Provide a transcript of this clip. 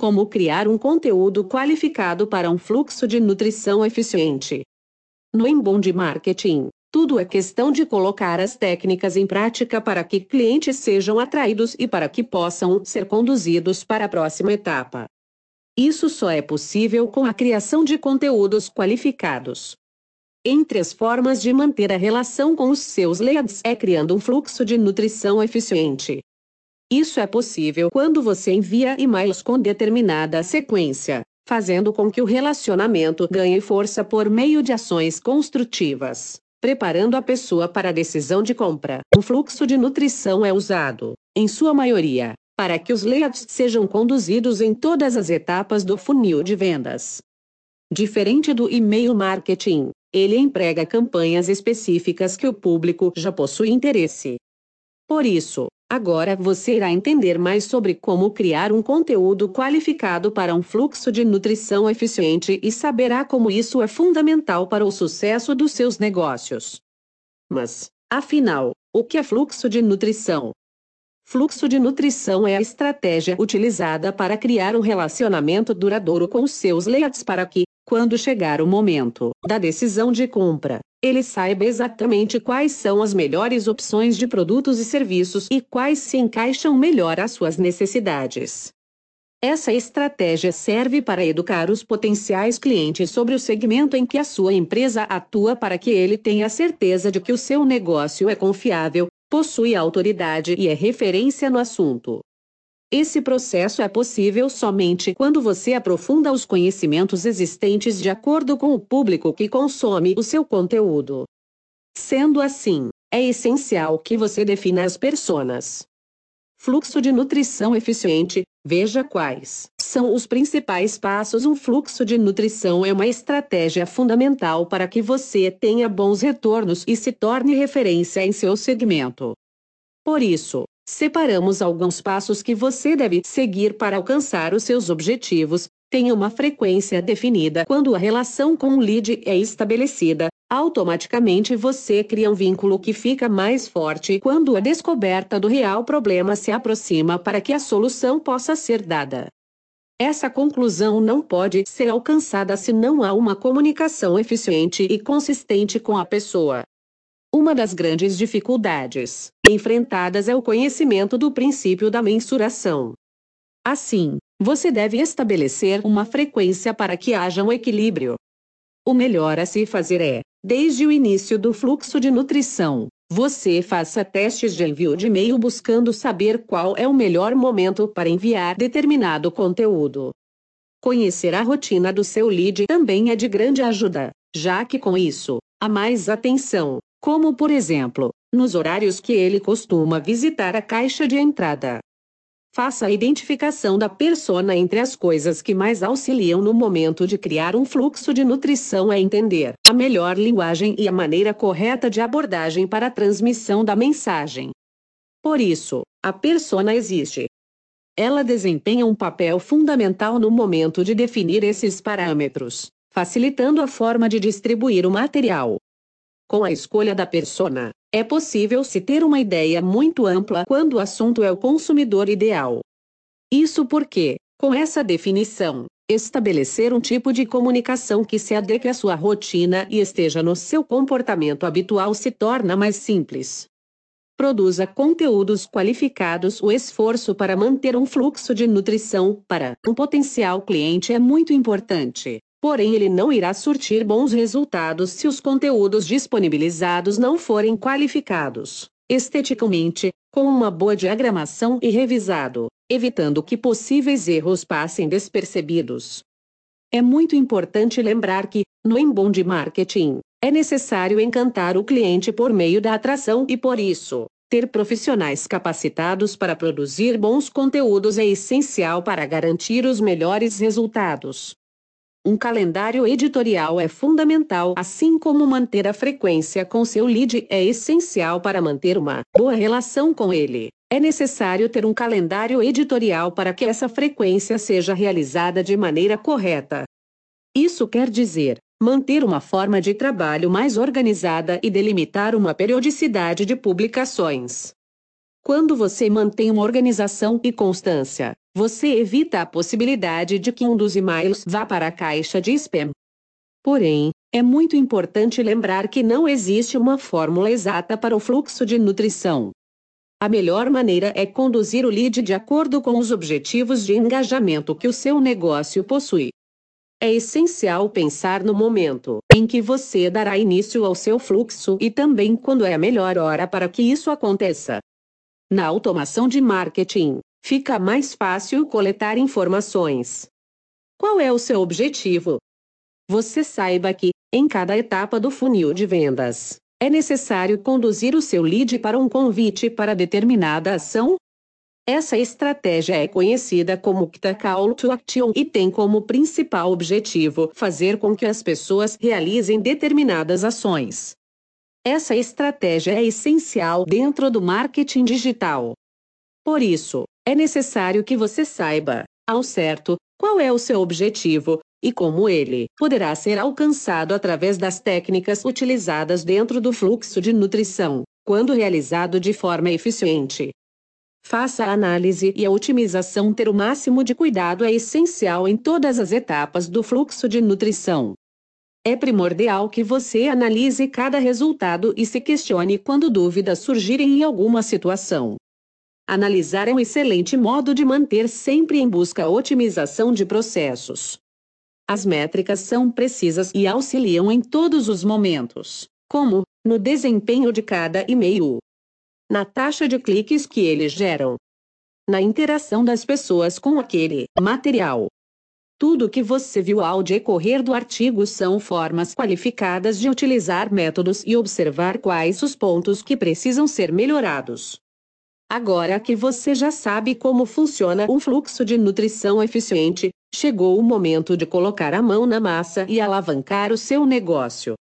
Como criar um conteúdo qualificado para um fluxo de nutrição eficiente. No inbound marketing, tudo é questão de colocar as técnicas em prática para que clientes sejam atraídos e para que possam ser conduzidos para a próxima etapa. Isso só é possível com a criação de conteúdos qualificados. Entre as formas de manter a relação com os seus leads é criando um fluxo de nutrição eficiente. Isso é possível quando você envia e-mails com determinada sequência, fazendo com que o relacionamento ganhe força por meio de ações construtivas, preparando a pessoa para a decisão de compra. Um fluxo de nutrição é usado, em sua maioria, para que os leads sejam conduzidos em todas as etapas do funil de vendas. Diferente do e-mail marketing, ele emprega campanhas específicas que o público já possui interesse. Por isso, agora você irá entender mais sobre como criar um conteúdo qualificado para um fluxo de nutrição eficiente e saberá como isso é fundamental para o sucesso dos seus negócios. Mas, afinal, o que é fluxo de nutrição? Fluxo de nutrição é a estratégia utilizada para criar um relacionamento duradouro com os seus leads para que, quando chegar o momento da decisão de compra, ele saiba exatamente quais são as melhores opções de produtos e serviços e quais se encaixam melhor às suas necessidades. Essa estratégia serve para educar os potenciais clientes sobre o segmento em que a sua empresa atua para que ele tenha certeza de que o seu negócio é confiável, possui autoridade e é referência no assunto. Esse processo é possível somente quando você aprofunda os conhecimentos existentes de acordo com o público que consome o seu conteúdo. Sendo assim, é essencial que você defina as personas. Fluxo de nutrição eficiente. Veja quais são os principais passos. Um fluxo de nutrição é uma estratégia fundamental para que você tenha bons retornos e se torne referência em seu segmento. Por isso, separamos alguns passos que você deve seguir para alcançar os seus objetivos. Tenha uma frequência definida. Quando a relação com o lead é estabelecida, automaticamente você cria um vínculo que fica mais forte quando a descoberta do real problema se aproxima para que a solução possa ser dada. Essa conclusão não pode ser alcançada se não há uma comunicação eficiente e consistente com a pessoa. Uma das grandes dificuldades enfrentadas é o conhecimento do princípio da mensuração. Assim, você deve estabelecer uma frequência para que haja um equilíbrio. O melhor a se fazer é, desde o início do fluxo de nutrição, você faça testes de envio de e-mail buscando saber qual é o melhor momento para enviar determinado conteúdo. Conhecer a rotina do seu lead também é de grande ajuda, já que com isso, há mais atenção, como por exemplo, nos horários que ele costuma visitar a caixa de entrada. Faça a identificação da persona. Entre as coisas que mais auxiliam no momento de criar um fluxo de nutrição é entender a melhor linguagem e a maneira correta de abordagem para a transmissão da mensagem. Por isso, a persona existe. Ela desempenha um papel fundamental no momento de definir esses parâmetros, facilitando a forma de distribuir o material. Com a escolha da persona, é possível se ter uma ideia muito ampla quando o assunto é o consumidor ideal. Isso porque, com essa definição, estabelecer um tipo de comunicação que se adeque à sua rotina e esteja no seu comportamento habitual se torna mais simples. Produza conteúdos qualificados. O esforço para manter um fluxo de nutrição para um potencial cliente é muito importante. Porém, ele não irá surtir bons resultados se os conteúdos disponibilizados não forem qualificados, esteticamente, com uma boa diagramação e revisado, evitando que possíveis erros passem despercebidos. É muito importante lembrar que, no inbound marketing, é necessário encantar o cliente por meio da atração e por isso, ter profissionais capacitados para produzir bons conteúdos é essencial para garantir os melhores resultados. Um calendário editorial é fundamental, assim como manter a frequência com seu lead é essencial para manter uma boa relação com ele. É necessário ter um calendário editorial para que essa frequência seja realizada de maneira correta. Isso quer dizer, manter uma forma de trabalho mais organizada e delimitar uma periodicidade de publicações. Quando você mantém uma organização e constância, Você evita a possibilidade de que um dos e-mails vá para a caixa de spam. Porém, é muito importante lembrar que não existe uma fórmula exata para o fluxo de nutrição. A melhor maneira é conduzir o lead de acordo com os objetivos de engajamento que o seu negócio possui. É essencial pensar no momento em que você dará início ao seu fluxo e também quando é a melhor hora para que isso aconteça. Na automação de marketing, fica mais fácil coletar informações. Qual é o seu objetivo? Você saiba que, em cada etapa do funil de vendas, é necessário conduzir o seu lead para um convite para determinada ação. Essa estratégia é conhecida como CTA Call to Action e tem como principal objetivo fazer com que as pessoas realizem determinadas ações. Essa estratégia é essencial dentro do marketing digital. Por isso, é necessário que você saiba, ao certo, qual é o seu objetivo e como ele poderá ser alcançado através das técnicas utilizadas dentro do fluxo de nutrição, quando realizado de forma eficiente. Faça a análise e a otimização. Ter o máximo de cuidado é essencial em todas as etapas do fluxo de nutrição. É primordial que você analise cada resultado e se questione quando dúvidas surgirem em alguma situação. Analisar é um excelente modo de manter sempre em busca a otimização de processos. As métricas são precisas e auxiliam em todos os momentos, como no desempenho de cada e-mail, na taxa de cliques que eles geram, na interação das pessoas com aquele material. Tudo o que você viu ao decorrer do artigo são formas qualificadas de utilizar métodos e observar quais os pontos que precisam ser melhorados. Agora que você já sabe como funciona um fluxo de nutrição eficiente, chegou o momento de colocar a mão na massa e alavancar o seu negócio.